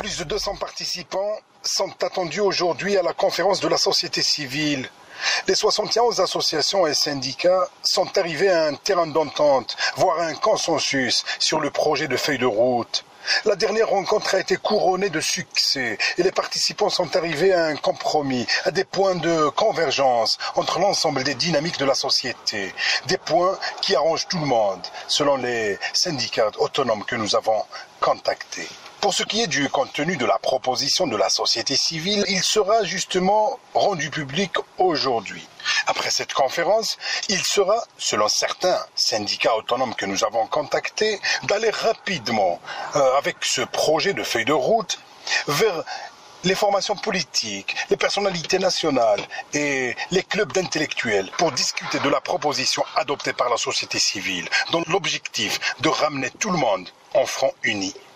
Plus de 200 participants sont attendus aujourd'hui à la conférence de la société civile. Les 71 associations et syndicats sont arrivés à un terrain d'entente, voire à un consensus sur le projet de feuille de route. La dernière rencontre a été couronnée de succès et les participants sont arrivés à un compromis, à des points de convergence entre l'ensemble des dynamiques de la société. Des points qui arrangent tout le monde, selon les syndicats autonomes que nous avons contactés. Pour ce qui est du contenu de la proposition de la société civile, il sera justement rendu public aujourd'hui. Après cette conférence, il sera, selon certains syndicats autonomes que nous avons contactés, d'aller rapidement avec ce projet de feuille de route vers les formations politiques, les personnalités nationales et les clubs d'intellectuels pour discuter de la proposition adoptée par la société civile, dont l'objectif de ramener tout le monde en front uni.